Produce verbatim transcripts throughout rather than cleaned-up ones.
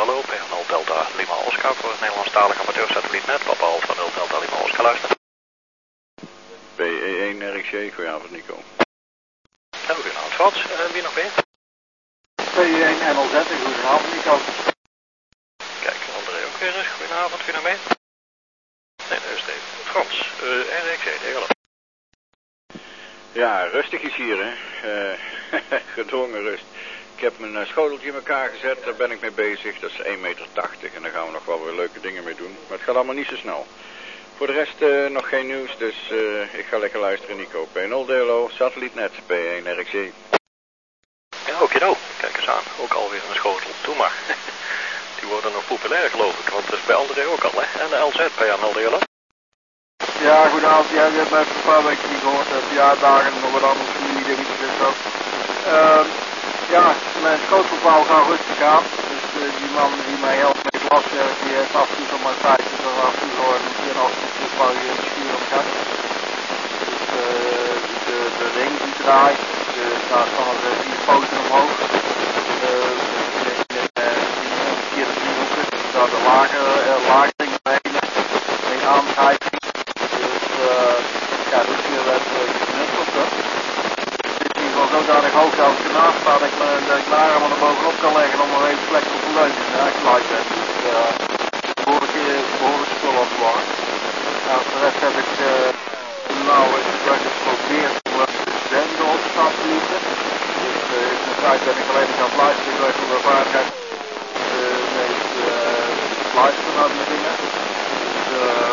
hallo, P nul Delta Lima Oscar voor het Nederlandstalige amateursatellietnet, Papa Alpha nul Delta Lima Oscar luisteren. B E één R X J, goedenavond Nico. Ja, goedenavond Frans, uh, wie nog meer? B E één N L Z, goedenavond Nico. Kijk, André ook weer eens, goedenavond, wie nog meer? Nee, dat is het even. Frans, uh, R X J, nee, hallo. Ja, rustig is hier hè, uh, gedwongen rust. Ik heb mijn uh, schoteltje in elkaar gezet, daar ben ik mee bezig. Dat is één meter tachtig en daar gaan we nog wel weer leuke dingen mee doen. Maar het gaat allemaal niet zo snel. Voor de rest uh, nog geen nieuws, dus uh, ik ga lekker luisteren Nico. P nul Delo, satellietnet, B E één R X J. Ja, oké, kijk eens aan, ook alweer een schotel, doe maar. Die worden nog populair geloof ik, want dat is bij André ook al hè. En de L Z, P nul Delo. Ja, goedenavond. Ja, je hebt mij een paar weken niet gehoord. Uh, verjaardagen en nog wat andere familiedingetjes en zo. Uh, ja, mijn schotelbouw gaat rustig aan. Dus uh, die man die mij helpt met glaswerk, die heeft af en toe van mijn feitjes er af en toe gehoord. En die af en toe bouw je een schuur op gang. Dus uh, de, de ring die draait, de, daar staan er vier poten omhoog. Uh, in vier driehoeken, daar de lage, uh, lage ringen mee, mee aandrijven. Uh, ja, dus hier werd uh, geknutseld. Het is in ieder geval zodanig hoog dat ik ernaast sta dat ik me, dat ik mijn armen er bovenop kan leggen om er even plek op te leunen. Ja, ik sluit ben. Dus uh, behoorlijk, behoorlijk spul op te warmen. Nou, voor de rest heb ik uh, nou eens geprobeerd om te zenden op de satellieten. Dus uh, in de tijd ben ik alleen maar gaan luisteren. Ik weet hoe mijn vaardigheid uh, mee uh, luisteren naar die dingen. Dus uh,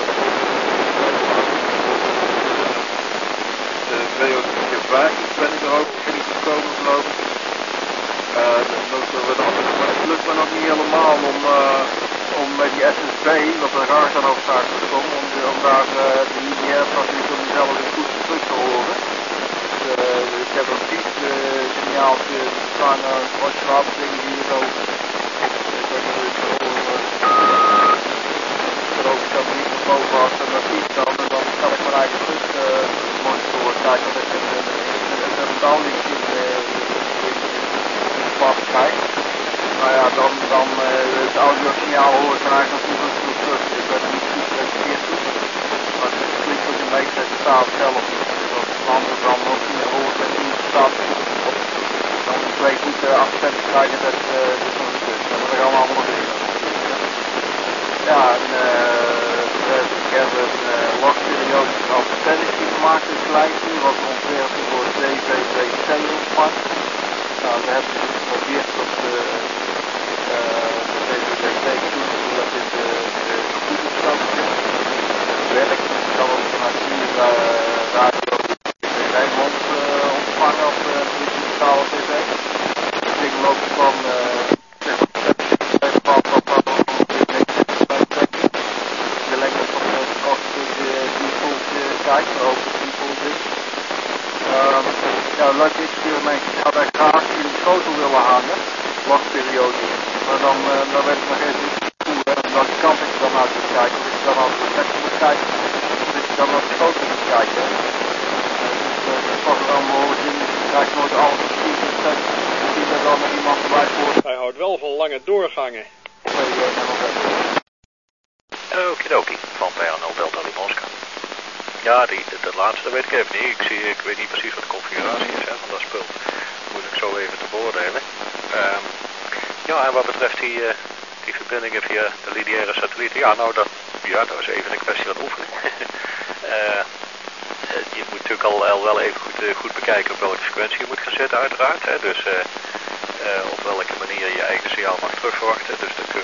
W O vijf ben ik er ook niet gekomen geloof ik. Uh, dat, dat, dat, het lukt me nog niet helemaal om, uh, om met die S S B, wat er graag dan over straks moet komen, om, om daar uh, de I D F natuurlijk om mezelf een goed terug te horen. Dus, uh, ik heb een fiets uh, signaaltje staan naar een potje water dingen hier zo. Ik weet niet of ik het horen. Ik dat ik niet naar boven had en dat fiets dan en dan kan ik mijn eigen terug uh, monitoren. Kijken of ik een, een, een downlink in de pas krijg. Nou ja, dan, dan uh, het audiosignaal hoor ik eigenlijk natuurlijk goed terug. Ik ben er niet goed gereageerd toe. Maar het klinkt ook een beetje uit de taal zelf. Dat de andere dan ook niet hoort en niet staat. Dan twee goede accenten krijgen, dat uh, is nog een stuk. Maar dat gaan we allemaal weer. Ja, en uh, ik heb een uh, logperiodische advertentie gemaakt in het lijstje, wat ontwerpen voor D V B C ontvangt. Nou, we hebben dus geprobeerd op de, uh, de D V B C toe, zodat dit uh, de computerstand werkt. Ik kan ook vanuit hier uh, radio in Rijnmond uh, ontvangen op de uh, digitale tv. Het ding loopt van uh, kijken, ook de people dit. Um, ja, een leuk experiment. Ik had er graag in de schotel willen hangen, wachtperiode. Maar dan, uh, dan werd ik nog even niet toe, hè. Welke kant ik dan uit moet kijken. Dat je dan aan de reflector moet kijken, dat je dan naar de schotel moet kijken. Hè. Uh, dus uh, dat was er dan behoorlijk in, dus je krijgt nooit alles precies. Dus je ziet dat dan met iemand erbij voor. Hij houdt wel van lange doorgangen. Okidoki, van P nul Delta Lima Oscar. Ja, die, de, de laatste weet ik even niet. Ik, zie, ik weet niet precies wat de configuratie is hè, van dat spul. Dat moet ik zo even te beoordelen. Um, ja, en wat betreft die, uh, die verbindingen via de lineaire satellieten. Ja, nou, dat, ja, dat is even een kwestie van oefenen. uh, je moet natuurlijk al, al wel even goed, uh, goed bekijken op welke frequentie je moet gaan zetten, uiteraard. Hè. Dus uh, uh, op welke manier je eigen signaal mag terugverwachten. Dus dan kun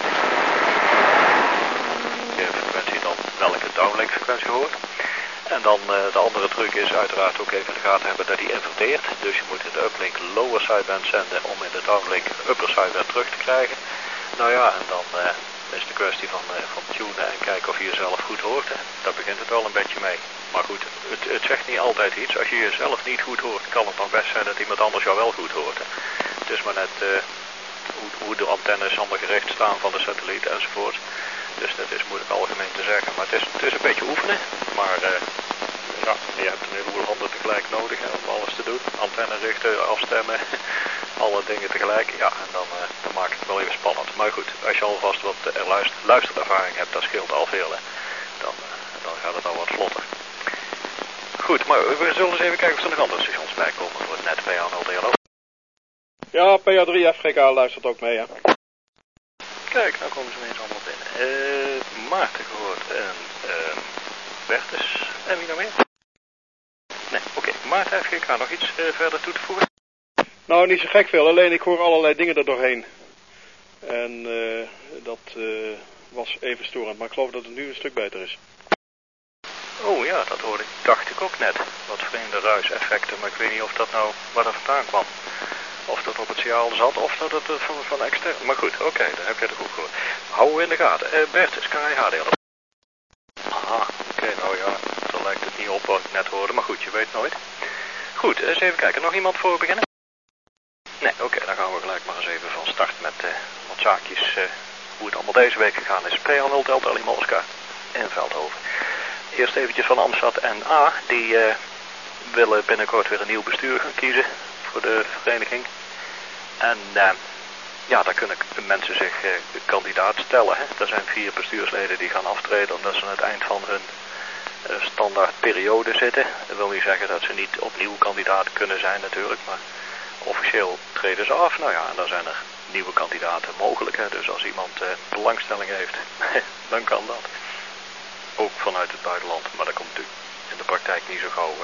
je de frequentie dan welke downlink frequentie hoort. En dan uh, de andere truc is uiteraard ook even in de gaten hebben dat die inverteert. Dus je moet in de uplink lower sideband zenden om in de downlink upper sideband terug te krijgen. Nou ja, en dan uh, is de kwestie van, uh, van tunen en kijken of je jezelf goed hoort. Hè. Daar begint het wel een beetje mee. Maar goed, het, het zegt niet altijd iets. Als je jezelf niet goed hoort, kan het dan best zijn dat iemand anders jou wel goed hoort. Hè. Het is maar net uh, hoe, hoe de antennes allemaal gericht staan van de satelliet enzovoort. Dus dat is moeilijk algemeen te zeggen. Maar het is, het is een beetje oefenen. Maar uh, ja, je hebt een heleboel handen tegelijk nodig hè, om alles te doen. Antenne richten, afstemmen. alle dingen tegelijk, ja, en dan, uh, dan maak ik het wel even spannend. Maar goed, als je alvast wat uh, luister, luisterervaring hebt, dat scheelt al veel, hè. Dan, uh, dan gaat het al wat vlotter. Goed, maar we zullen eens even kijken of er nog andere stations bij komen voor het net P A nul D L O. Ja, P A drie F G K luistert ook mee, hè. Kijk, nou komen ze ineens allemaal binnen. Uh, Maarten gehoord en uh, Bertus. En wie nog meer? Nee, oké. Okay. Maarten, F G K, nog iets uh, verder toe te voegen? Nou, niet zo gek veel. Alleen ik hoor allerlei dingen er doorheen. En uh, dat uh, was even storend. Maar ik geloof dat het nu een stuk beter is. Oh ja, dat hoorde ik. Dacht ik ook net. Wat vreemde ruiseffecten. Maar ik weet niet of dat nou waar dat vandaan kwam. Of dat op het signaal zat, of dat het uh, van, van extern. Maar goed, oké, okay, dan heb je het goed gehoord. Houden we in de gaten. Uh, Bertus, kan hij H D L? Aha, oké, okay, nou ja, zo lijkt het niet op wat ik net hoorde, maar goed, je weet nooit. Goed, eens even kijken. Nog iemand voor we beginnen? Nee, oké, okay, dan gaan we gelijk maar eens even van start met uh, wat zaakjes, uh, hoe het allemaal deze week gegaan is. P A nul Delta Lima Oscar in Veldhoven. Eerst eventjes van Amstad en A, die uh, willen binnenkort weer een nieuw bestuur gaan kiezen voor de vereniging. En uh, ja, daar kunnen mensen zich uh, kandidaat stellen. Hè. Er zijn vier bestuursleden die gaan aftreden omdat ze aan het eind van hun uh, standaard periode zitten. Dat wil niet zeggen dat ze niet opnieuw kandidaat kunnen zijn natuurlijk, maar officieel treden ze af. Nou ja, en dan zijn er nieuwe kandidaten mogelijk. Hè. Dus als iemand uh, belangstelling heeft, dan kan dat. Ook vanuit het buitenland, maar dat komt natuurlijk in de praktijk niet zo gauw. Hè.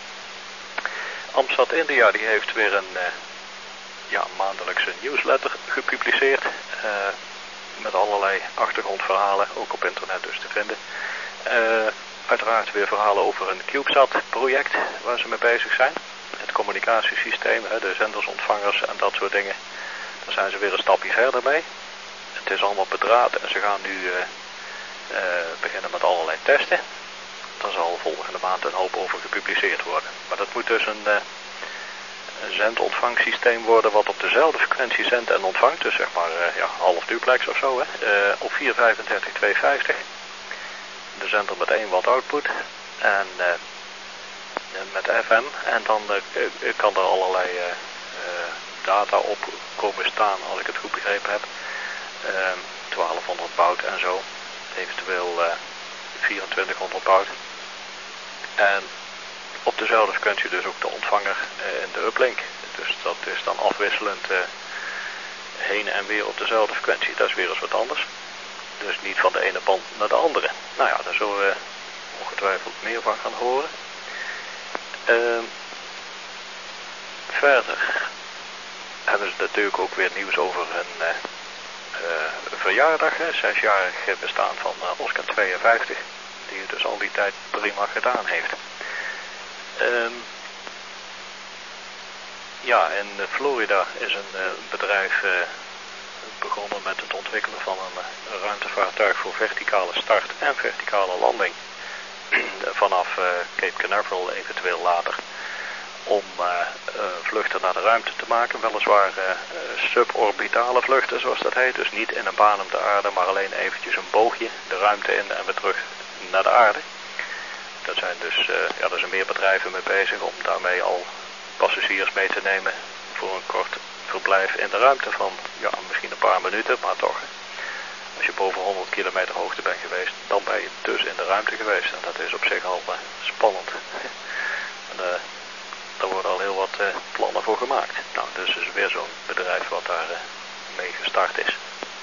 Amstad India die heeft weer een uh, ja, maandelijkse newsletter gepubliceerd. Uh, met allerlei achtergrondverhalen, ook op internet dus te vinden. Uh, uiteraard weer verhalen over een CubeSat project waar ze mee bezig zijn. Het communicatiesysteem, hè, de zenders, ontvangers en dat soort dingen. Daar zijn ze weer een stapje verder mee. Het is allemaal bedraad en ze gaan nu uh, uh, beginnen met allerlei testen. Daar zal volgende maand een hoop over gepubliceerd worden. Maar dat moet dus een, uh, een zend-ontvangsysteem worden wat op dezelfde frequentie zendt en ontvangt. Dus zeg maar uh, ja, half duplex of zo. Hè. Uh, op vier vijfendertig tweehonderdvijftig. De zender met één watt output. En uh, met F M. En dan uh, kan er allerlei uh, uh, data op komen staan, als ik het goed begrepen heb. Uh, twaalfhonderd baud en zo. Eventueel uh, vierentwintighonderd baud. En op dezelfde frequentie dus ook de ontvanger uh, en de uplink. Dus dat is dan afwisselend uh, heen en weer op dezelfde frequentie. Dat is weer eens wat anders. Dus niet van de ene band naar de andere. Nou ja, daar zullen we ongetwijfeld meer van gaan horen. Uh, verder hebben ze natuurlijk ook weer nieuws over een uh, uh, verjaardag. Hè, zesjarig bestaan van uh, Oscar tweeënvijftig. Die het dus al die tijd prima gedaan heeft. Uh, ja, in Florida is een uh, bedrijf uh, begonnen met het ontwikkelen van een, een ruimtevaartuig voor verticale start en verticale landing. Vanaf uh, Cape Canaveral eventueel later. Om uh, uh, vluchten naar de ruimte te maken. Weliswaar uh, uh, suborbitale vluchten zoals dat heet. Dus niet in een baan om de aarde, maar alleen eventjes een boogje de ruimte in en weer terug naar de aarde. Dat zijn dus, uh, ja, er zijn meer bedrijven mee bezig om daarmee al passagiers mee te nemen voor een kort verblijf in de ruimte van ja, misschien een paar minuten, maar toch. Als je boven honderd kilometer hoogte bent geweest, dan ben je dus in de ruimte geweest. En dat is op zich al uh, spannend. en, uh, daar worden al heel wat uh, plannen voor gemaakt. Nou, dus is weer zo'n bedrijf wat daar uh, mee gestart is.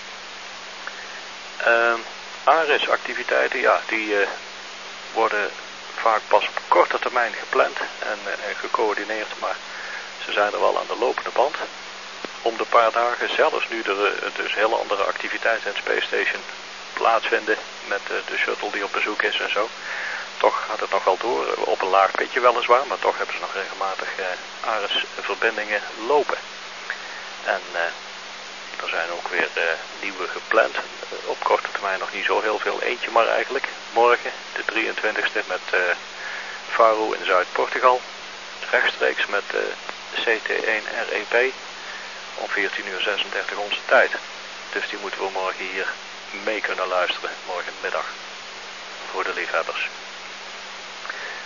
Uh, Ares-activiteiten, ja, die uh, worden vaak pas op korte termijn gepland en, uh, en gecoördineerd, maar ze zijn er wel aan de lopende band. Om de paar dagen, zelfs nu er uh, dus hele andere activiteiten in Space Station plaatsvinden met uh, de shuttle die op bezoek is en zo. Toch gaat het nog wel door, uh, op een laag pitje weliswaar, maar toch hebben ze nog regelmatig uh, Ares-verbindingen lopen. En uh, er zijn ook weer uh, nieuwe gepland. Uh, op korte termijn nog niet zo heel veel, eentje maar eigenlijk. Morgen, de drieëntwintigste, met uh, Faro in Zuid-Portugal. Rechtstreeks met uh, C T één R E P om veertien uur zesendertig onze tijd. Dus die moeten we morgen hier mee kunnen luisteren, morgenmiddag, voor de liefhebbers.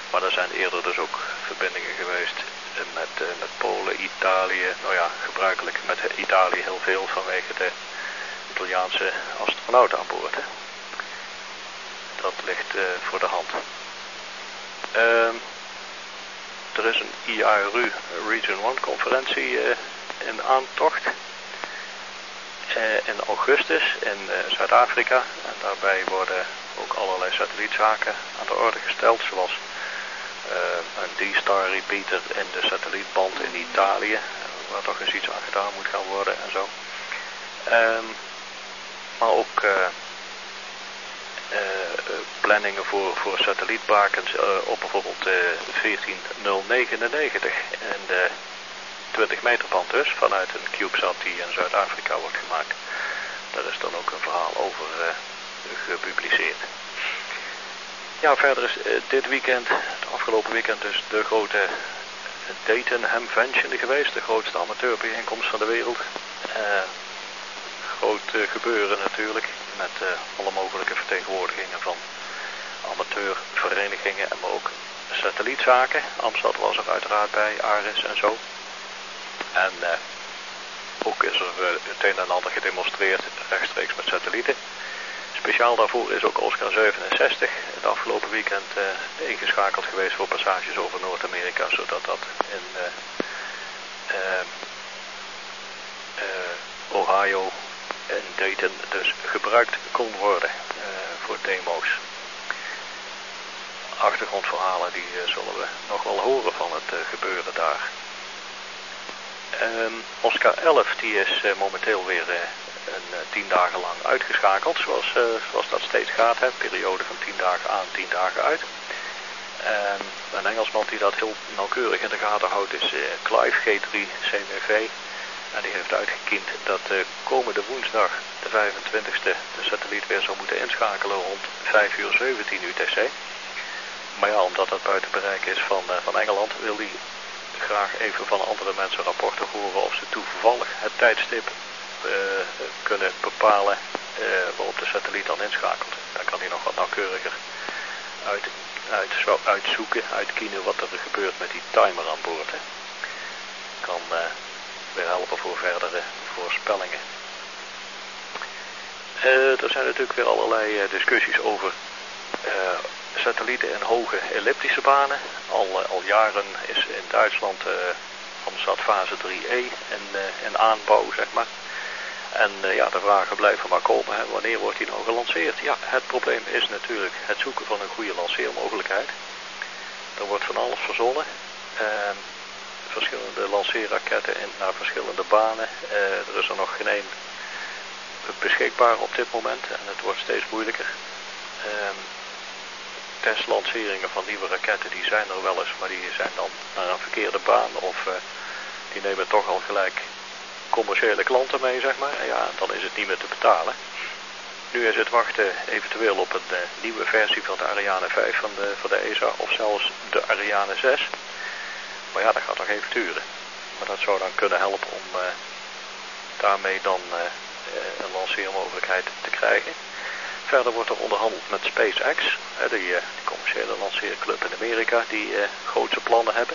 Maar er zijn eerder dus ook verbindingen geweest met, uh, met Polen, Italië. Nou ja, gebruikelijk met Italië heel veel vanwege de Italiaanse astronaut aan boord. Hè. Dat ligt uh, voor de hand. Uh, er is een I A R U Region one conferentie uh, in aantocht. Uh, in augustus in uh, Zuid-Afrika. En daarbij worden ook allerlei satellietzaken aan de orde gesteld. Zoals uh, een D-Star repeater in de satellietband in Italië. Uh, waar toch eens iets aan gedaan moet gaan worden en zo. Um, maar ook uh, uh, planningen voor, voor satellietbakens uh, op bijvoorbeeld uh, veertien nul negenennegentig en de twintig meter band dus, vanuit een CubeSat die in Zuid-Afrika wordt gemaakt. Daar is dan ook een verhaal over uh, gepubliceerd. Ja, verder is uh, dit weekend, het afgelopen weekend dus de grote Dayton Hamvention geweest, de grootste amateurbijeenkomst van de wereld. Uh, groot uh, gebeuren natuurlijk, met uh, alle mogelijke vertegenwoordigingen van amateurverenigingen en maar ook satellietzaken. Amstad was er uiteraard bij, Aris en zo. En uh, ook is er uh, het een en ander gedemonstreerd rechtstreeks met satellieten. Speciaal daarvoor is ook Oscar zevenenzestig het afgelopen weekend uh, ingeschakeld geweest voor passages over Noord-Amerika, zodat dat in uh, uh, uh, Ohio en Dayton dus gebruikt kon worden uh, voor demo's. Achtergrondverhalen die uh, zullen we nog wel horen van het uh, gebeuren daar. Um, Oscar elf die is uh, momenteel weer uh, een uh, tien dagen lang uitgeschakeld, zoals, uh, zoals dat steeds gaat, hè. Periode van tien dagen aan, tien dagen uit. Um, een Engelsman die dat heel nauwkeurig in de gaten houdt is uh, Clive G drie C M V. En die heeft uitgekiend dat uh, komende woensdag de vijfentwintigste de satelliet weer zou moeten inschakelen rond vijf uur zeventien U T C. Maar ja, omdat dat buiten bereik is van, uh, van Engeland, wil hij graag even van andere mensen rapporten horen of ze toevallig het tijdstip uh, kunnen bepalen uh, waarop de satelliet dan inschakelt. Dan kan hij nog wat nauwkeuriger uit, uit, uitzoeken, uitkiezen wat er gebeurt met die timer aan boord. Hè. Kan uh, weer helpen voor verdere voorspellingen. Uh, er zijn natuurlijk weer allerlei uh, discussies over uh, satellieten in hoge elliptische banen. Al, uh, al jaren is in Duitsland uh, Amsat fase drie E in, uh, in aanbouw, zeg maar. En uh, ja, de vragen blijven maar komen. Hè. Wanneer wordt die nou gelanceerd? Ja, het probleem is natuurlijk het zoeken van een goede lanceermogelijkheid. Er wordt van alles verzonnen. Uh, verschillende lanceerraketten in, naar verschillende banen. Uh, er is er nog geen één beschikbaar op dit moment en het wordt steeds moeilijker. Uh, Testlanceringen van nieuwe raketten die zijn er wel eens, maar die zijn dan naar een verkeerde baan of uh, die nemen toch al gelijk commerciële klanten mee, zeg maar. En ja, dan is het niet meer te betalen. Nu is het wachten eventueel op een uh, nieuwe versie van de Ariane vijf van de, van de E S A of zelfs de Ariane zes. Maar ja, dat gaat nog even duren. Maar dat zou dan kunnen helpen om uh, daarmee dan uh, een lanceermogelijkheid te krijgen. Verder wordt er onderhandeld met SpaceX, hè, die, uh, die commerciële lanceerclub in Amerika, die uh, grootse plannen hebben.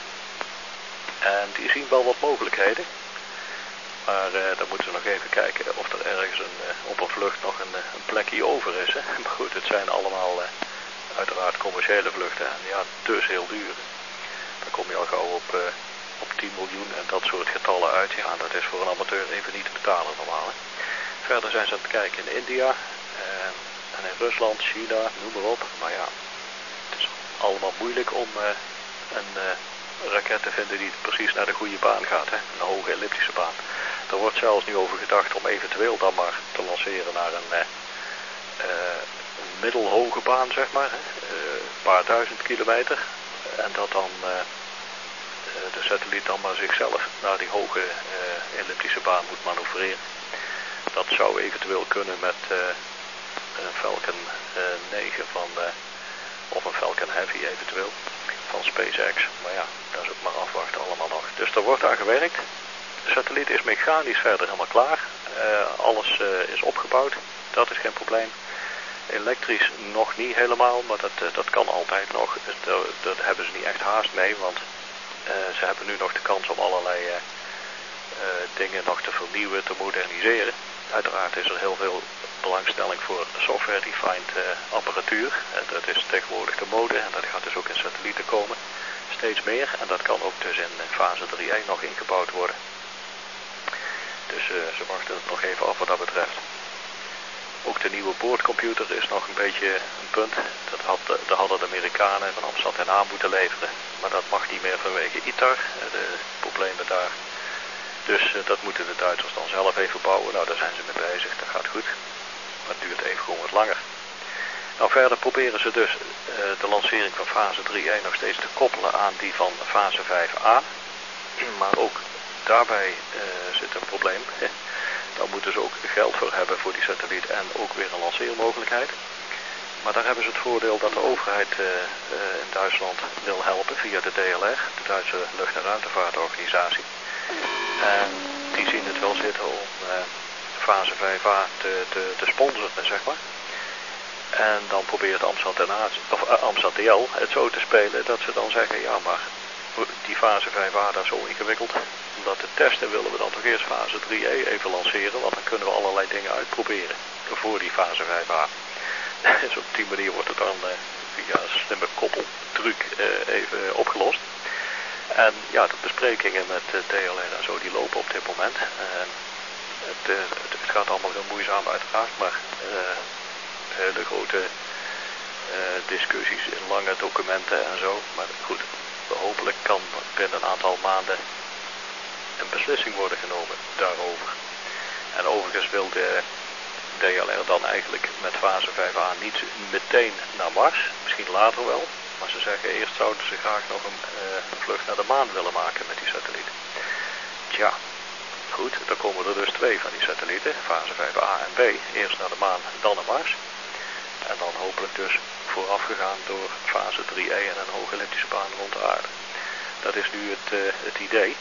En die zien wel wat mogelijkheden. Maar uh, dan moeten we nog even kijken of er ergens een, uh, op een vlucht nog een, uh, een plekje over is. Hè. Maar goed, het zijn allemaal uh, uiteraard commerciële vluchten en ja, dus heel duur. Dan kom je al gauw op, uh, op tien miljoen en dat soort getallen uit. Ja, dat is voor een amateur even niet te betalen normaal. Hè. Verder zijn ze aan het kijken in India uh, en in Rusland, China, noem maar op. Maar ja, het is allemaal moeilijk om uh, een uh, raket te vinden die precies naar de goede baan gaat. Hè. Een hoge elliptische baan. Er wordt zelfs nu over gedacht om eventueel dan maar te lanceren naar een, uh, uh, een middelhoge baan, zeg maar. Uh, een paar duizend kilometer. En dat dan uh, de satelliet dan maar zichzelf naar die hoge uh, elliptische baan moet manoeuvreren. Dat zou eventueel kunnen met uh, een Falcon uh, negen van, uh, of een Falcon Heavy eventueel van SpaceX. Maar ja, dat is ook maar afwachten allemaal nog. Dus er wordt aan gewerkt. De satelliet is mechanisch verder helemaal klaar. Uh, alles uh, is opgebouwd. Dat is geen probleem. Elektrisch nog niet helemaal, maar dat, dat kan altijd nog. Daar, daar hebben ze niet echt haast mee, want uh, ze hebben nu nog de kans om allerlei uh, uh, dingen nog te vernieuwen, te moderniseren. Uiteraard is er heel veel belangstelling voor software-defined uh, apparatuur. En dat is tegenwoordig de mode en dat gaat dus ook in satellieten komen. Steeds meer en dat kan ook dus in fase drie E nog ingebouwd worden. Dus uh, ze wachten het nog even af wat dat betreft. Ook de nieuwe boordcomputer is nog een beetje een punt. Dat, had, dat hadden de Amerikanen van Amstad en aan moeten leveren. Maar dat mag niet meer vanwege I T A R, de problemen daar. Dus uh, dat moeten de Duitsers dan zelf even bouwen. Nou, daar zijn ze mee bezig, dat gaat goed. Maar het duurt even gewoon wat langer. Nou, verder proberen ze dus uh, de lancering van fase drie E nog steeds te koppelen aan die van fase vijf A. Maar ook daarbij uh, zit een probleem. Dan moeten ze ook geld voor hebben voor die satelliet en ook weer een lanceermogelijkheid. Maar daar hebben ze het voordeel dat de overheid uh, uh, in Duitsland wil helpen via de D L R, de Duitse Lucht- en Ruimtevaartorganisatie. En die zien het wel zitten om uh, fase vijf A te, te, te sponsoren, zeg maar. En dan probeert Amstad, of, uh, Amstad D L het zo te spelen dat ze dan zeggen, ja maar die fase vijf A dat is zo ingewikkeld. Om dat te testen willen we dan toch eerst fase drie E even lanceren, want dan kunnen we allerlei dingen uitproberen voor die fase vijf A. Dus op die manier wordt het dan uh, via een slimme koppeltruc uh, even opgelost. En ja, de besprekingen met uh, D L R en zo die lopen op dit moment. Uh, het, uh, het, het gaat allemaal heel moeizaam uiteraard, maar uh, hele grote uh, discussies in lange documenten en zo. Maar goed, hopelijk kan binnen een aantal maanden een beslissing worden genomen daarover. En overigens wil de D L R dan eigenlijk met fase vijf A niet meteen naar Mars, misschien later wel. Maar ze zeggen eerst zouden ze graag nog een uh, vlucht naar de maan willen maken met die satelliet. Tja, goed, dan komen er dus twee van die satellieten, fase vijf A en B. Eerst naar de maan, dan naar Mars. En dan hopelijk dus voorafgegaan door fase drie E en een hoge elliptische baan rond de aarde. Dat is nu het, uh, het idee.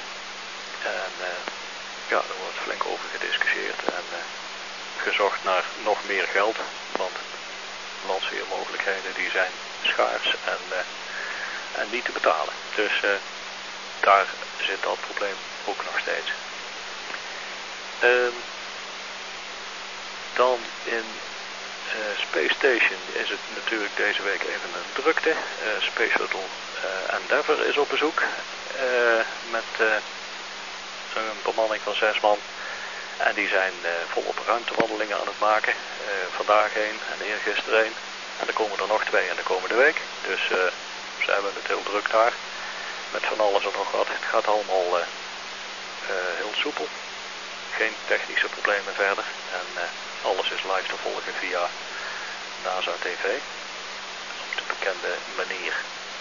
En uh, ja, er wordt flink over gediscussieerd en uh, gezocht naar nog meer geld. Want lanceermogelijkheden die zijn schaars en, uh, en niet te betalen. Dus uh, daar zit dat probleem ook nog steeds. Uh, dan in uh, Space Station is het natuurlijk deze week even een drukte. Uh, Space Shuttle uh, Endeavour is op bezoek uh, met uh, een bemanning van zes man. En die zijn uh, volop ruimtewandelingen aan het maken. Uh, vandaag één en eergisteren één. En er komen er nog twee in de komende week. Dus uh, ze hebben het heel druk daar. Met van alles en nog wat. Het gaat allemaal uh, uh, heel soepel. Geen technische problemen verder. En uh, alles is live te volgen via NASA T V. Op de bekende manier.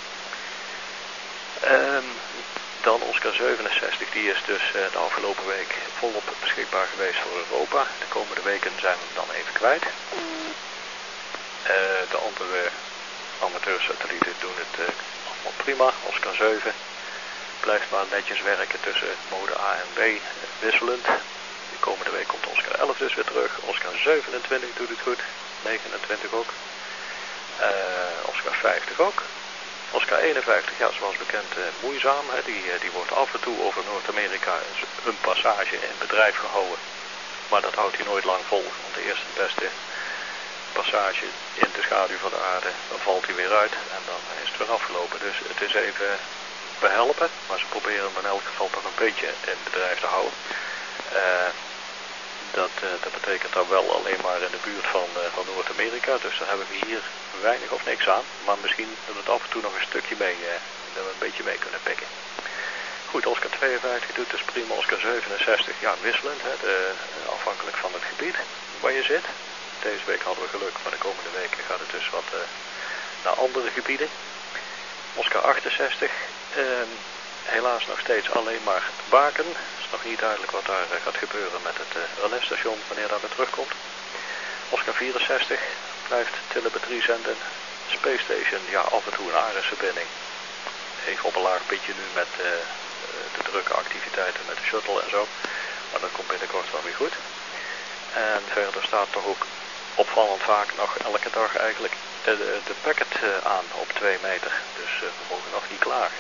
Um, dan Oscar zevenenzestig. Die is dus uh, de afgelopen week volop beschikbaar geweest voor Europa. De komende weken zijn we hem dan even kwijt. Uh, de andere amateursatellieten doen het uh, allemaal prima. Oscar zeven blijft maar netjes werken tussen mode A en B uh, wisselend. De komende week komt Oscar elf dus weer terug. Oscar zevenentwintig doet het goed. negenentwintig ook. Uh, Oscar vijftig ook. Oscar eenenvijftig, ja, zoals bekend uh, moeizaam. Hè. Die, uh, die wordt af en toe over Noord-Amerika een passage in bedrijf gehouden. Maar dat houdt hij nooit lang vol. Want de eerste beste passage in de schaduw van de aarde, dan valt hij weer uit en dan is het weer afgelopen. Dus het is even behelpen, maar ze proberen hem in elk geval toch een beetje in bedrijf te houden. Uh, dat, uh, dat betekent dan wel alleen maar in de buurt van, uh, van Noord-Amerika, dus daar hebben we hier weinig of niks aan. Maar misschien dat we het af en toe nog een stukje mee, uh, dat we een beetje mee kunnen pikken. Goed, Oscar tweeënvijftig doet dus prima, Oscar zevenenzestig, ja wisselend, hè, de, afhankelijk van het gebied waar je zit. Deze week hadden we geluk, maar de komende weken gaat het dus wat uh, naar andere gebieden. Oscar achtenzestig, uh, helaas nog steeds alleen maar Baken. Het is nog niet duidelijk wat daar uh, gaat gebeuren met het uh, relais-station, wanneer dat weer terugkomt. Oscar vierenzestig blijft telemetrie zenden. Space Station, ja, af en toe een aardverbinding. Even op een laag pitje nu met uh, de drukke activiteiten met de shuttle en zo. Maar dat komt binnenkort wel weer goed. En verder staat toch ook opvallend vaak nog elke dag eigenlijk de, de, de packet uh, aan op twee meter. Dus uh, we mogen nog niet klagen.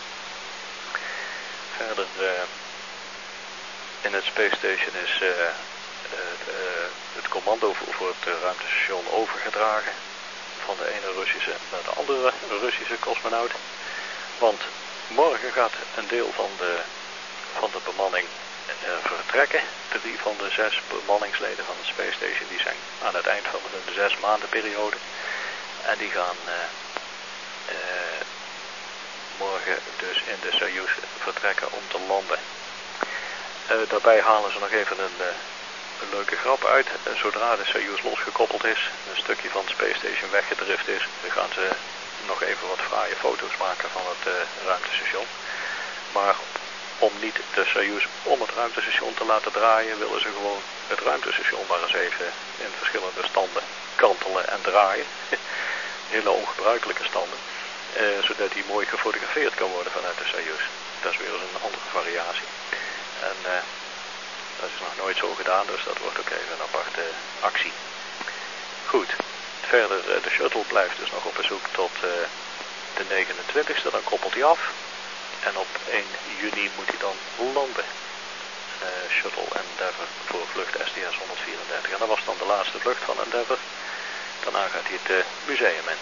Verder uh, in het Space Station is uh, het, uh, het commando voor, voor het uh, ruimtestation overgedragen van de ene Russische naar de andere Russische cosmonaut. Want morgen gaat een deel van de, van de bemanning uh, vertrekken. Drie van de zes bemanningsleden van het Space Station die zijn aan het eind van de zes maanden periode. En die gaan uh, uh, morgen dus in de Soyuz vertrekken om te landen. Uh, daarbij halen ze nog even een, uh, een leuke grap uit. Uh, zodra de Soyuz losgekoppeld is, een stukje van het Space Station weggedrift is, dan gaan ze nog even wat fraaie foto's maken van het uh, ruimtestation. Maar om niet de Soyuz om het ruimtestation te laten draaien, willen ze gewoon het ruimtestation maar eens even in verschillende standen kantelen en draaien. Hele ongebruikelijke standen. Uh, zodat die mooi gefotografeerd kan worden vanuit de Soyuz. Dat is weer eens een andere variatie. En uh, dat is nog nooit zo gedaan, dus dat wordt ook even een aparte actie. Goed. Verder, uh, de shuttle blijft dus nog op bezoek tot uh, de negenentwintigste, dan koppelt hij af. En op één juni moet hij dan landen. Uh, shuttle Endeavour voor vlucht S T S honderdvierendertig. En dat was dan de laatste vlucht van Endeavour. Daarna gaat hij het uh, museum in.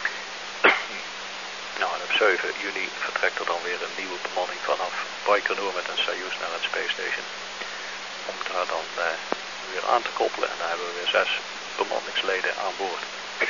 Nou, en op zeven juni vertrekt er dan weer een nieuwe bemanning vanaf Baikonur met een Soyuz naar het Space Station. Om daar dan uh, weer aan te koppelen. En dan hebben we weer zes bemanningsleden aan boord.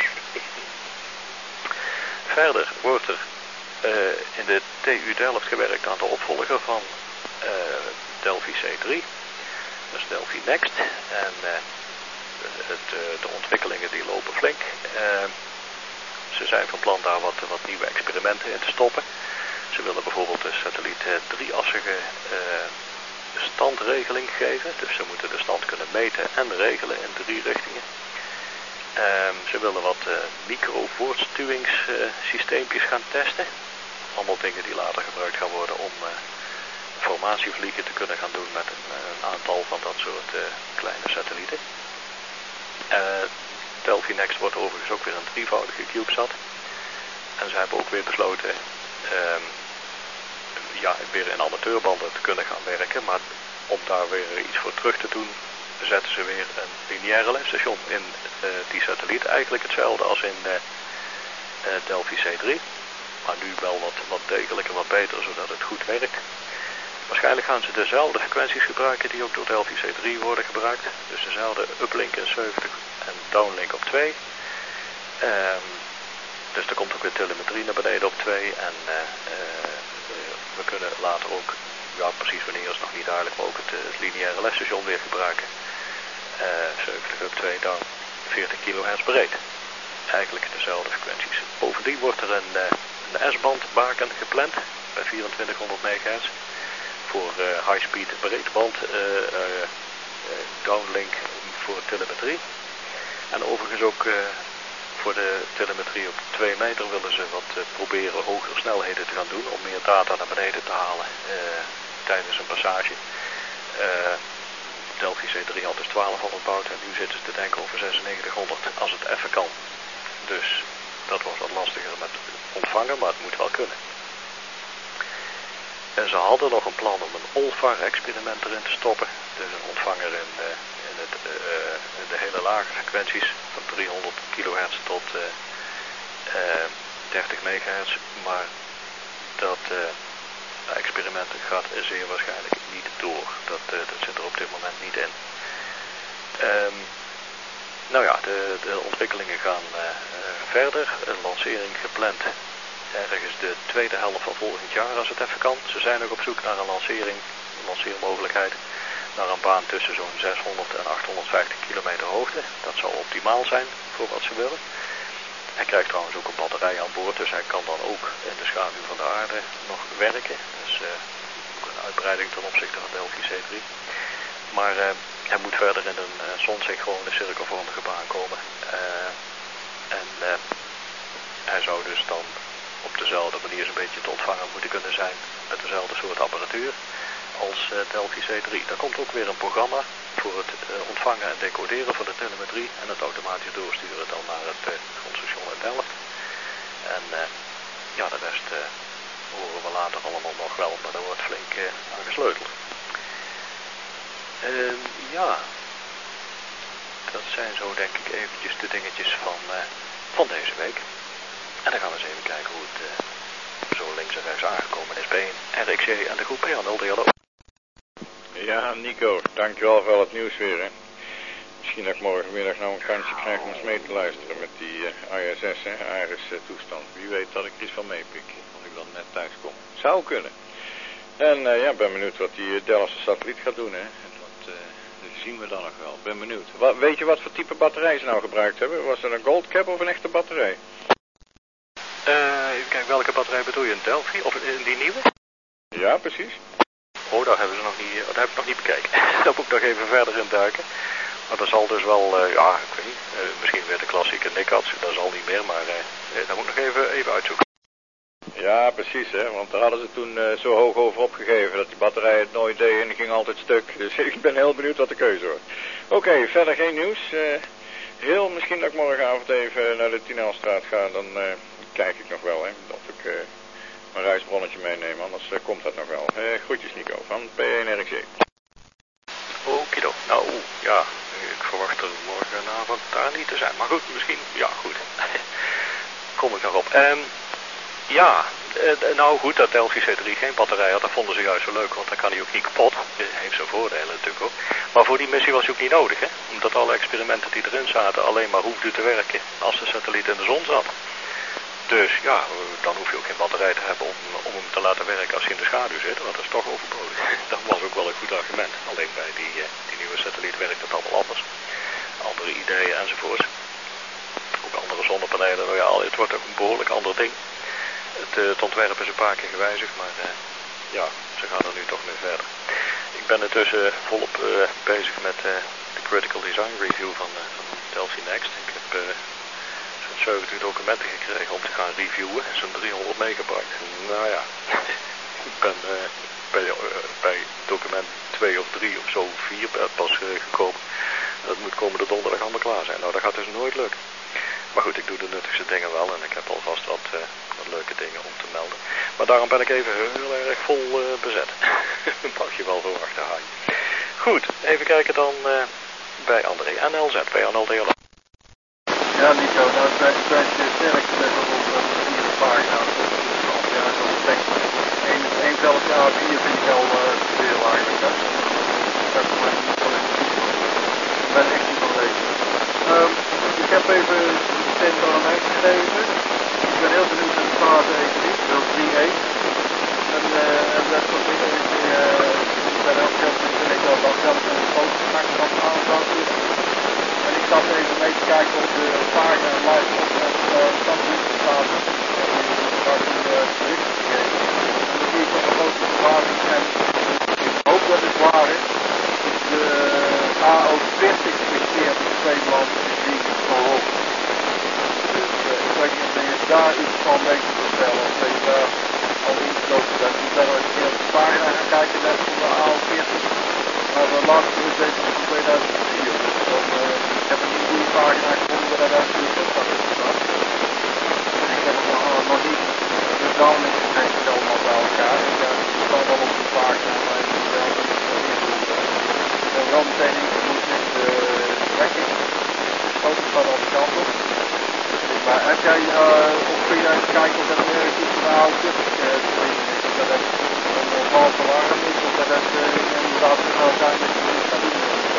Verder wordt er uh, in de T U Delft gewerkt aan de opvolger van uh, Delphi C drie. Dus Delphi Next. En uh, het, uh, de ontwikkelingen die lopen flink. Uh, Ze zijn van plan daar wat, wat nieuwe experimenten in te stoppen. Ze willen bijvoorbeeld de satelliet uh, drieassige uh, standregeling geven. Dus ze moeten de stand kunnen meten en regelen in drie richtingen. Um, ze willen wat uh, micro-voortstuwingssysteempjes uh, gaan testen. Allemaal dingen die later gebruikt gaan worden om uh, formatievliegen te kunnen gaan doen met een, een aantal van dat soort uh, kleine satellieten. Uh, Delphi Next wordt overigens ook weer een drievoudige CubeSat. En ze hebben ook weer besloten um, ja, weer in amateurbanden te kunnen gaan werken. Maar om daar weer iets voor terug te doen, zetten ze weer een lineaire lefstation in uh, die satelliet. Eigenlijk hetzelfde als in uh, uh, Delphi C drie. Maar nu wel wat, wat degelijker, wat beter, zodat het goed werkt. Waarschijnlijk gaan ze dezelfde frequenties gebruiken die ook door Delphi C drie worden gebruikt. Dus dezelfde uplink in zeventig en downlink op twee. Um, dus er komt ook weer telemetrie naar beneden op twee. En uh, uh, we kunnen later ook, ja precies wanneer is nog niet duidelijk, maar ook het, het lineaire lesstation weer gebruiken. Uh, zeventig up twee down, veertig kilohertz breed. Eigenlijk dezelfde frequenties. Bovendien wordt er een, uh, een S-band baken gepland bij vierentwintighonderd megahertz. Voor uh, high-speed breedband uh, uh, downlink voor telemetrie. En overigens ook uh, voor de telemetrie op twee meter willen ze wat uh, proberen hogere snelheden te gaan doen om meer data naar beneden te halen uh, tijdens een passage. Uh, Delphi C drie had dus twaalfhonderd bouwd en nu zitten ze te denken over zesennegentighonderd als het even kan. Dus dat wordt wat lastiger met ontvangen, maar het moet wel kunnen. En ze hadden nog een plan om een O L F A R-experiment erin te stoppen. Dus een ontvanger in, uh, in, het, uh, in de hele lage frequenties van driehonderd kilohertz tot uh, uh, dertig megahertz. Maar dat uh, experiment gaat zeer waarschijnlijk niet door. Dat, uh, dat zit er op dit moment niet in. Um, nou ja, de, de ontwikkelingen gaan uh, uh, verder. Een lancering gepland ergens de tweede helft van volgend jaar als het even kan. Ze zijn ook op zoek naar een lancering, een lanceermogelijkheid, naar een baan tussen zo'n zeshonderd en achthonderdvijftig kilometer hoogte. Dat zou optimaal zijn voor wat ze willen. Hij krijgt trouwens ook een batterij aan boord, dus hij kan dan ook in de schaduw van de aarde nog werken. Dus uh, ook een uitbreiding ten opzichte van Delphi C drie. Maar uh, hij moet verder in een uh, zonsynchrone cirkelvormige baan komen. Uh, en uh, hij zou dus dan op dezelfde manier zo'n beetje te ontvangen moeten kunnen zijn met dezelfde soort apparatuur als uh, Delphi C drie. Daar komt ook weer een programma voor het uh, ontvangen en decoderen van de telemetrie en het automatisch doorsturen dan naar het uh, grondstation uit Delft. En uh, ja, de rest uh, horen we later allemaal nog wel, maar daar wordt flink uh, aan gesleuteld. Uh, ja, dat zijn zo denk ik eventjes de dingetjes van, uh, van deze week. En dan gaan we eens even kijken hoe het uh, zo links en rechts aangekomen is bij R X C en de groep P N L D L O. Ja, Nico, dankjewel voor al het nieuws weer, hè. Misschien dat ik morgenmiddag nou een kansje krijg om eens mee te luisteren met die uh, I S S, hè, Iris uh, toestand. Wie weet dat ik er iets van meepik, als ik dan net thuis kom. Zou kunnen. En uh, ja, ben benieuwd wat die uh, Delftse satelliet gaat doen, hè. En dat uh, zien we dan nog wel. Ben benieuwd. Wat, weet je wat voor type batterij ze nou gebruikt hebben? Was het een gold cap of een echte batterij? Uh, even kijken, welke batterij bedoel je? Een Delphi? Of in die nieuwe? Ja, precies. Oh, daar hebben ze nog niet, dat heb ik nog niet bekeken. Daar moet ik nog even verder in duiken. Maar dat zal dus wel, uh, ja, ik weet niet, uh, misschien weer de klassieke Nikkats, dat zal niet meer, maar uh, daar moet ik nog even, even uitzoeken. Ja, precies, hè, want daar hadden ze toen uh, zo hoog over opgegeven dat die batterij het nooit deed en die ging altijd stuk. Dus ik ben heel benieuwd wat de keuze wordt. Oké, okay, verder geen nieuws. Uh, heel misschien dat ik morgenavond even naar de Tienelstraat ga, dan uh, kijk ik nog wel, hè, of ik uh, een reisbronnetje meeneem, anders uh, komt dat nog wel. Uh, groetjes Nico, van P één R X C. Okido. Nou, ja, ik verwacht er morgenavond daar niet te zijn. Maar goed, misschien, ja goed. Kom ik nog op. Um, ja, uh, nou goed, dat Delphi C drie geen batterij had, dat vonden ze juist zo leuk, want dan kan hij ook niet kapot. Dat heeft zijn voordelen natuurlijk ook. Maar voor die missie was hij ook niet nodig, hè. Omdat alle experimenten die erin zaten alleen maar hoefden te werken als de satelliet in de zon zat. Dus ja, dan hoef je ook geen batterij te hebben om, om hem te laten werken als hij in de schaduw zit, want dat is toch overbodig. Dat was ook wel een goed argument. Alleen bij die, die nieuwe satelliet werkt het allemaal anders. Andere ideeën enzovoort. Ook andere zonnepanelen. Nou ja, het wordt ook een behoorlijk ander ding. Het, het ontwerp is een paar keer gewijzigd, maar uh, ja, ze gaan er nu toch mee verder. Ik ben intussen volop uh, bezig met uh, de Critical Design Review van, uh, van Delphi Next. Ik heb uh, zo'n zeventig documenten gekregen om te gaan reviewen. Zo'n driehonderd megabyte. Nou ja, ik ben uh, bij, uh, bij document twee of drie of zo vier pas uh, gekomen. Dat moet komende donderdag allemaal klaar zijn. Nou, dat gaat dus nooit lukken. Maar goed, ik doe de nuttigste dingen wel en ik heb alvast wat, uh, wat leuke dingen om te melden. Maar daarom ben ik even heel erg vol uh, bezet. Dat mag je wel verwachten, Hai. Goed, even kijken dan uh, bij André. N L Z, bij N L D L O. Ja, Nico, nou ben ik ben je sterk met op de vierde pagina. Ja, zo'n tekst. Eén, één veldje A vier vind ik al uh, veel eigenlijk. Hè? Dat is maar niet van ik ben echt niet van lezen. Um, ik heb even de tent aan mij gegeven. Ik ben heel benieuwd naar de fase economie, dat is drie één. En, uh, en dat soort dingen. Ik, uh, bij elk geld vind ik wel dat zelfs een foto straks van aan zou doen. En ik zat even mee te kijken op de pagina en live op en standpunten staan. Ik had een bericht gegeven. En dan zie ik op een grote verwachting en ik hoop dat het waar is. De A O veertig gesteerd in twee landen is die zo hoog. Dus uh, ik weet niet of je daar iets van weet te vertellen of dat je daar al ingesloten bent. Ik ben al eens een keer op de pagina gaan kijken net van de A O veertig. Maar de laatste is deze van tweeduizend vier. Dus dan, uh, ik heb een goede pagina gevonden waar daar natuurlijk ook van is staat. En ik heb het nog, uh, nog niet de download gekregen allemaal bij elkaar. Ik uh, sta wel op de pagina, maar ik moet wel Ik ben wel meteen ingevoerd in de trekking. De foto staat al de kant op. Maar heb jij uh, of kun je eens kijken of dat er ergens iets van de A O veertig te vinden is? Of dat het een vals alarm is of dat het uh, inderdaad snel zijn dat je het gaat doen.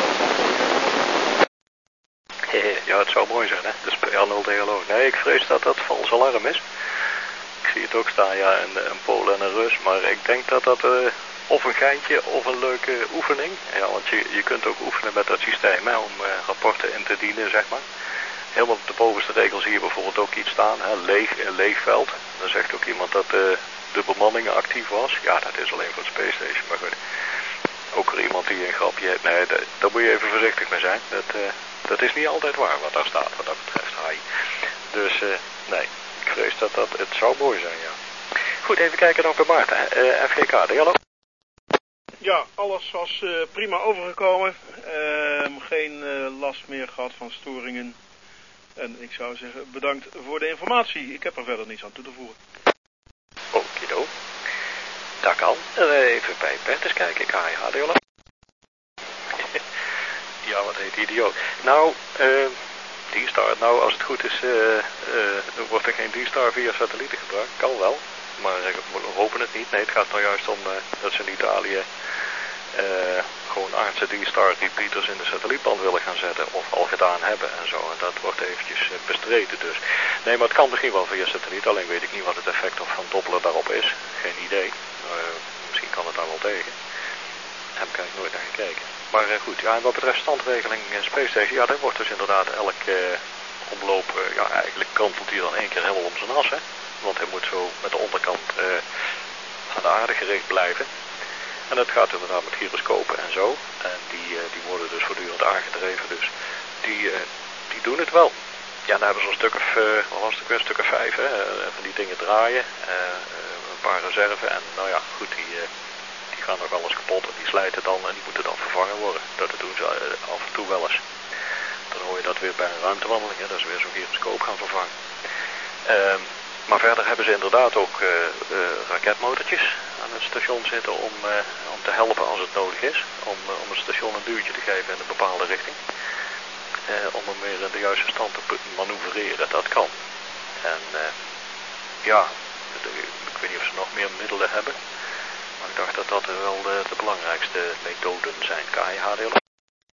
Ja, het zou mooi zijn, hè? Dus P N L D L O. Nee, ik vrees dat dat vals alarm is. Ik zie het ook staan, ja, een, een Pool en een Rus. Maar ik denk dat dat uh, of een geintje of een leuke oefening. Ja, want je, je kunt ook oefenen met dat systeem, hè, om uh, rapporten in te dienen, zeg maar. Helemaal op de bovenste regel zie je bijvoorbeeld ook iets staan, hè, leeg, een leeg veld. Dan zegt ook iemand dat uh, de bemanning actief was. Ja, dat is alleen voor het Space Station, maar goed. Ook er iemand die een grapje heeft. Nee, daar, daar moet je even voorzichtig mee zijn. Dat, uh, dat is niet altijd waar wat daar staat, wat dat betreft. Hai. Dus uh, nee, ik vrees dat dat, het zou mooi zijn, ja. Goed, even kijken dan bij Maarten. Uh, F G K, hallo. Ja, alles was uh, prima overgekomen. Uh, geen uh, last meer gehad van storingen. En ik zou zeggen, bedankt voor de informatie. Ik heb er verder niets aan toe te voegen. Okido. Dat kan. Even bij Bert eens kijken. K H D L. Ja, wat heet die idioot. Nou, uh, D-Star. Nou, als het goed is, uh, uh, wordt er geen D-Star via satellieten gebruikt. Kan wel. Maar uh, we hopen het niet. Nee, het gaat nou juist om uh, dat ze in Italië uh, gewoon aardse D-Star repeaters in de satellietband willen gaan zetten. Of al gedaan hebben en zo. En dat wordt eventjes uh, bestreden dus. Nee, maar het kan misschien wel via satelliet. Alleen weet ik niet wat het effect van Doppler daarop is. Geen idee. Uh, misschien kan het daar wel tegen. Daar heb ik eigenlijk nooit naar gekeken. Maar uh, goed, ja, en wat betreft standregeling in Space Station, ja, daar wordt dus inderdaad elk uh, omloop, uh, ja, eigenlijk kantelt hij dan één keer helemaal om zijn as, hè. Want hij moet zo met de onderkant uh, aan de aarde gericht blijven. En dat gaat inderdaad met gyroscopen en zo. En die, uh, die worden dus voortdurend aangedreven, dus die, uh, die doen het wel. Ja, dan hebben ze een stuk of, uh, wat was het ook weer, een stuk of vijf, hè, uh, van die dingen draaien, uh, uh, een paar reserve en nou ja, goed, die... Uh, Die gaan nog alles kapot en die slijten dan en die moeten dan vervangen worden. Dat doen ze uh, af en toe wel eens. Dan hoor je dat weer bij een ruimtewandeling, hè, dat ze weer zo'n gyroscoop gaan vervangen. Uh, maar verder hebben ze inderdaad ook uh, uh, raketmotortjes aan het station zitten om, uh, om te helpen als het nodig is. Om, uh, om het station een duwtje te geven in een bepaalde richting. Uh, om hem weer in de juiste stand te manoeuvreren, dat kan. En uh, ja, ik weet niet of ze nog meer middelen hebben. Maar ik dacht dat dat wel de, de belangrijkste methoden zijn. K H D L O?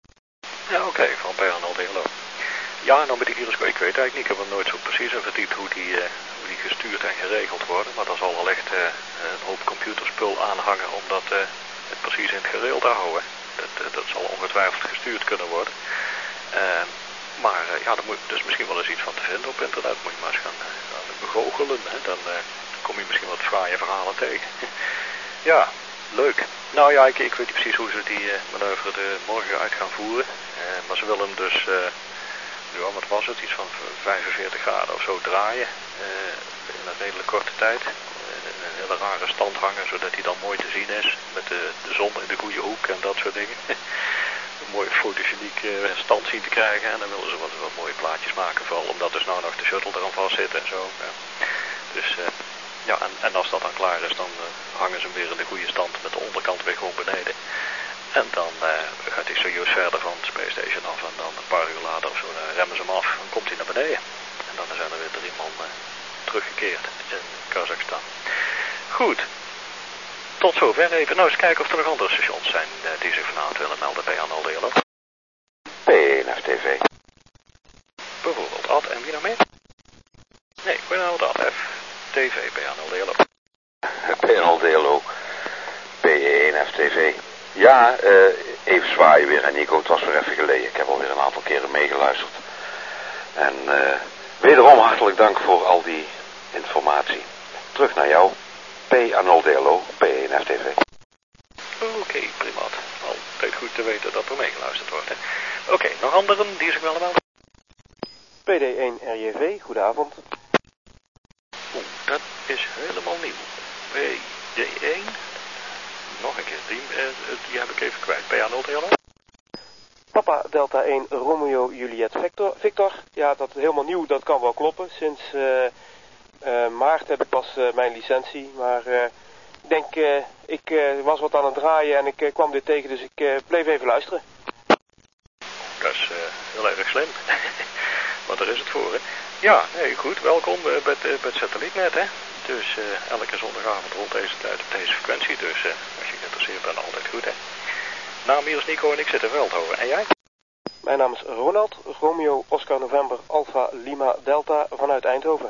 Ja, oké, okay, van P H L D L O. Ja, en dan met die gyroscoop, ik weet eigenlijk niet, ik heb er nooit zo precies in verdiept hoe die, uh, hoe die gestuurd en geregeld worden. Maar daar zal wel echt uh, een hoop computerspul aanhangen om dat uh, het precies in het gereel te houden. Dat, uh, dat zal ongetwijfeld gestuurd kunnen worden. Uh, maar uh, ja, daar moet dus misschien wel eens iets van te vinden op internet. Moet je maar eens gaan, uh, gaan begoochelen. Hè? Dan uh, kom je misschien wat fraaie verhalen tegen. Ja, leuk. Nou ja, ik, ik weet niet precies hoe ze die uh, manoeuvre de morgen uit gaan voeren. Uh, maar ze willen hem dus, uh, ja, wat was het, iets van vijfenveertig graden of zo draaien. Uh, in een redelijk korte tijd. Uh, in een hele rare stand hangen, zodat hij dan mooi te zien is. Met de, de zon in de goede hoek en dat soort dingen. Een mooie fotogenieke uh, stand zien te krijgen. En dan willen ze wat, wat mooie plaatjes maken. Vooral omdat dus nou nog de shuttle eraan vast zit en zo. Ja. Dus... Uh, Ja, en, en als dat dan klaar is, dan uh, hangen ze hem weer in de goede stand met de onderkant weer gewoon beneden. En dan uh, gaat hij serieus verder van de Space Station af en dan een paar uur later of zo uh, remmen ze hem af en komt hij naar beneden. En dan zijn er weer drie man uh, teruggekeerd in Kazachstan. Goed, tot zover even. Nou, eens kijken of er nog andere stations zijn uh, die zich vanavond willen melden bij P H L D L O. P één F T V. Bijvoorbeeld Ad en wie nog meer? Nee, bijvoorbeeld Ad F. T V, P H L D L O. P H L D L O. P één F T V. Ja, uh, even zwaaien weer aan Nico. Het was weer even geleden. Ik heb alweer een aantal keren meegeluisterd. En uh, wederom hartelijk dank voor al die informatie. Terug naar jou. P H L D L O. P één F T V. Oké, okay, prima. Altijd goed te weten dat er meegeluisterd wordt. Oké, okay, nog anderen die zich willen melden? P D één R J V, goedenavond. Oeh, dat is helemaal nieuw. P D één. Nog een keer, die, eh, die heb ik even kwijt. P H L D L O? Papa Delta één Romeo Juliet Victor. Victor, ja, dat is helemaal nieuw, dat kan wel kloppen. Sinds uh, uh, maart heb ik pas uh, mijn licentie, maar uh, ik denk, uh, ik uh, was wat aan het draaien en ik uh, kwam dit tegen, dus ik uh, bleef even luisteren. Dat is uh, heel erg slim. Want daar is het voor, hè. Ja, nee, goed, welkom uh, bij, uh, bij het satellietnet, hè. Dus uh, elke zondagavond rond deze tijd op deze frequentie, dus uh, als je geïnteresseerd bent, altijd goed, hè. Naam hier is Nico en ik zit in Veldhoven. En jij? Mijn naam is Ronald, Romeo Oscar November Alpha Lima Delta vanuit Eindhoven.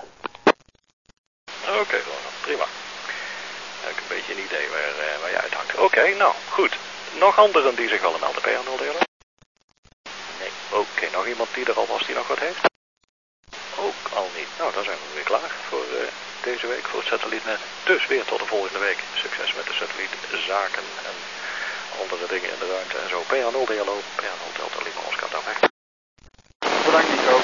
Oké, okay, Ronald, prima. Dan heb ik een beetje een idee waar, uh, waar je uithangt. Oké, okay, nou, goed. Nog anderen die zich willen melden, P H L D L O? Nee, oké, okay, nog iemand die er al was die nog wat heeft? Ook al niet. Nou, dan zijn we weer klaar voor uh, deze week, voor het satellietnet. Dus weer tot de volgende week. Succes met de satellietzaken en andere dingen in de ruimte en zo. P H L D L O, P H L Delta Lima Oscar, dan weg. Bedankt Nico.